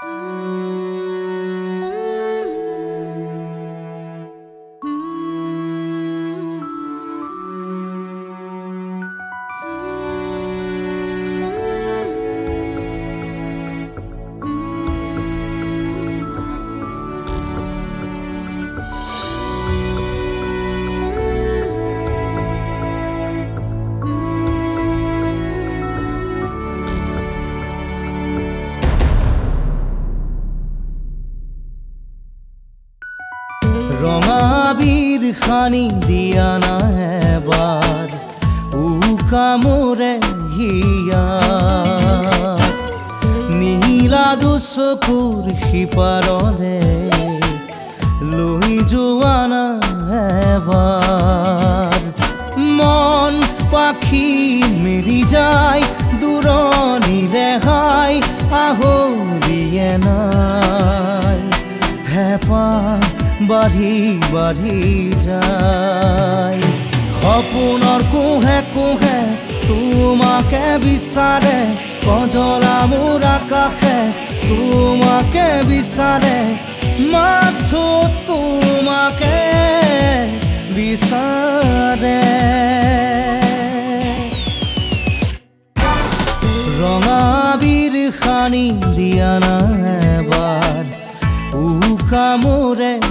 ৰঙাবীৰ খানি দিয়া না এবাৰ উকামৰে হিয়াত নীলা দুচকুৰ সিপাৰলে লৈ যোৱা না এবাৰ মন পাখি মেলি যায় দূৰণিৰে হাই আহৰিয়ে নাই হেঁপাহ বাঢ়ি বাঢ়ি যায় সপোনৰ কোহে কোহে তোমাকে বিচাৰে কজলা মোৰ আকাশে তোমাকে বিচাৰে মাথো তোমাকে বিচাৰে ৰঙাবীৰ খানি দিয়া না এবাৰ উকামৰে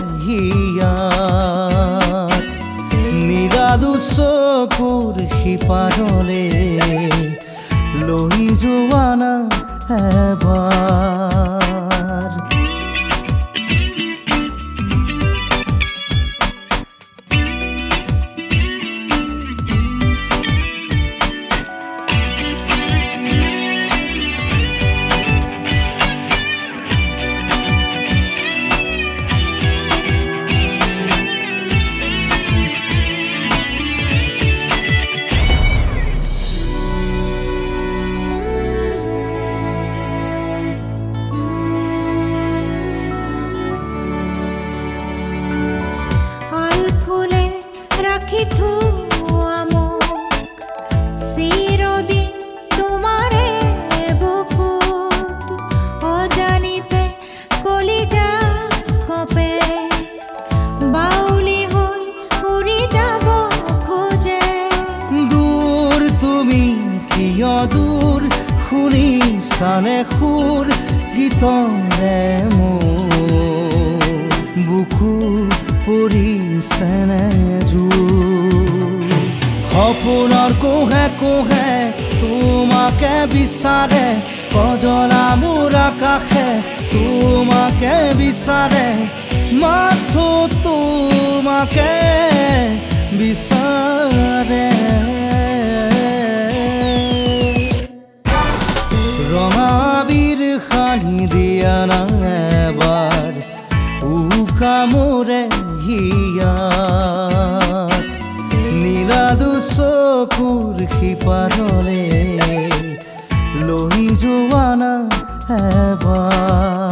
হিয়াত নীলা দুচকুৰ সিপাৰলে লৈ যোৱা না এবাৰ রাখি থোৱা মোক চিৰদিন তোমাৰে বুকুত অজানিতে কলিজা কপে বাউলি হৈ উৰি যাব খোজে দূৰ তুমি কিয় দূৰ শুনিছানে সুৰ গীতৰে মোৰ বুকু পৰিছেনে সপোনৰ কোহে কোহে তোমাকে বিচাৰে কজলা মোৰ আকাশে তোমাকে বিচাৰে মাথো তোমাকে বিচাৰে ৰঙাবীৰ খানি দিয়া না এবাৰ উকামৰে হিয়াত নীলা দুচকুৰ সিপাৰলে লৈ যোৱা না এবাৰ